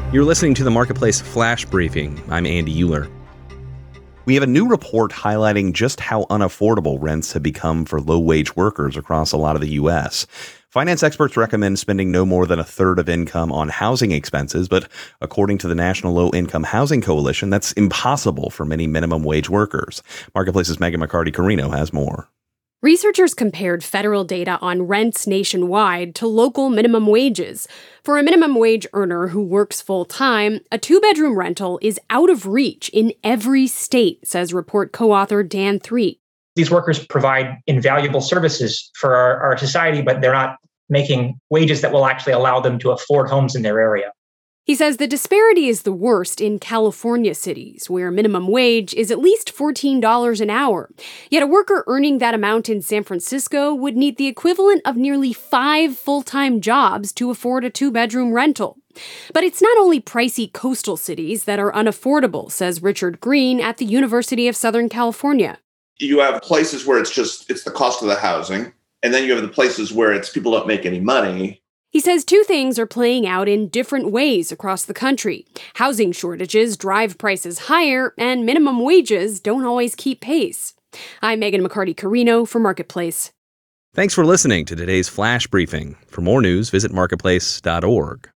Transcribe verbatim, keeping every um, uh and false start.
You're listening to the Marketplace Flash Briefing. I'm Andy Euler. We have a new report highlighting just how unaffordable rents have become for low-wage workers across a lot of the U S. Finance experts recommend spending no more than a third of income on housing expenses, but according to the National Low-Income Housing Coalition, that's impossible for many minimum wage workers. Marketplace's Megan McCarty-Carino has more. Researchers compared federal data on rents nationwide to local minimum wages. For a minimum wage earner who works full-time, a two-bedroom rental is out of reach in every state, says report co-author Dan Threet. These workers provide invaluable services for our, our society, but they're not making wages that will actually allow them to afford homes in their area. He says the disparity is the worst in California cities, where minimum wage is at least fourteen dollars an hour. Yet a worker earning that amount in San Francisco would need the equivalent of nearly five full-time jobs to afford a two-bedroom rental. But it's not only pricey coastal cities that are unaffordable, says Richard Green at the University of Southern California. You have places where it's just, it's the cost of the housing. And then you have the places where it's people don't make any money. He says two things are playing out in different ways across the country. Housing shortages drive prices higher, and minimum wages don't always keep pace. I'm Megan McCarty-Carino for Marketplace. Thanks for listening to today's Flash Briefing. For more news, visit marketplace dot org.